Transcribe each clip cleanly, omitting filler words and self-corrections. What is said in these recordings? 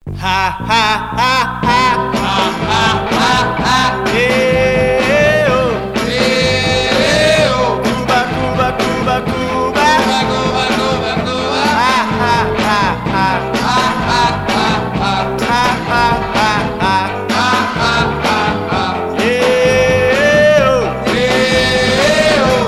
Ha ha ha ha ha ha ha ha. Yeah, oh. Yeah, oh. Cuba, Cuba, Cuba, Cuba. Cuba, Cuba, Cuba, Cuba. Ha ha ha ha ha ha ha ha ha ha ha ha ha ha ha. Yeah, oh. Yeah, oh.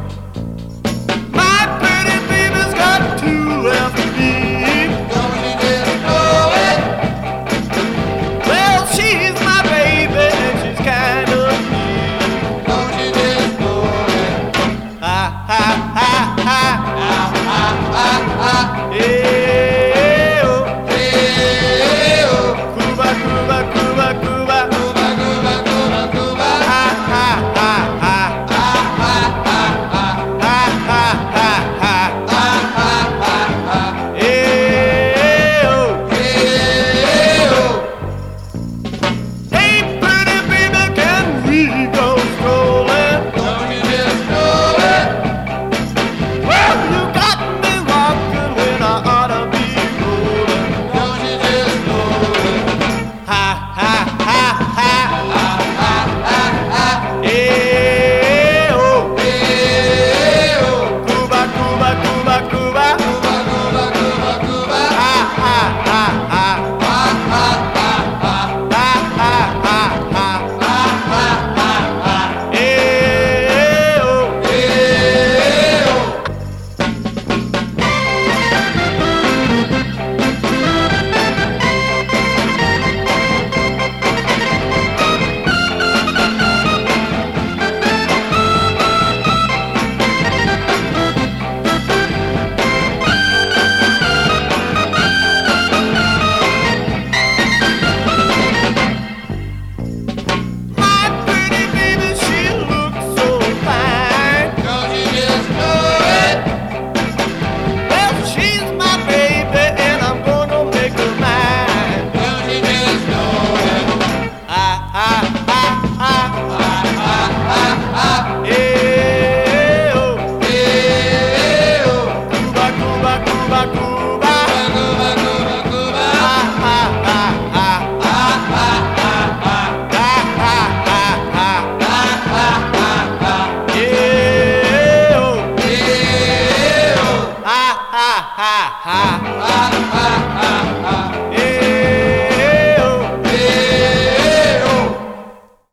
My pretty baby's got two left feet. Don't you just know it? Well, she's my baby and she's kind of mean. Don't you just know it? Ha ha ha ha ha ha ha ha. Hey oh, hey oh. Cuba, Cuba, Cuba, Cuba, Cuba, Cuba, Cuba, Cuba. Ha ha ha ha ha ha ha ha ha ha ha ha ha ha ha. Hey oh, hey oh. Hey, pretty baby, can we go strolling? Don't you just know it? Well, you got me rocking when I ought to be rolling. Don't you just know it? Ha ha ha ha ha ha ha ha. Hey oh, hey oh. Cuba, Cuba, Cuba, Cuba, Cuba, Cuba, Cuba, Cuba. Ha ha ha ha ha ha ha ha ha ha ha ha ha ha ha. Hey oh, hey oh. My pretty baby, she looks so fine. Don't you just know it? Well, she's my baby and I'm gonna make her mine. Don't you just know it? Ha ha ha ha ha ha ha ha. Hey oh, hey oh. Cuba, Cuba, Cuba, Cuba, Cuba, Cuba, Cuba. Ha ha ha ha ha ha ha ha ha ha ha ha ha ha ha. Yeah oh, yeah oh. Ha ha ha ha ha.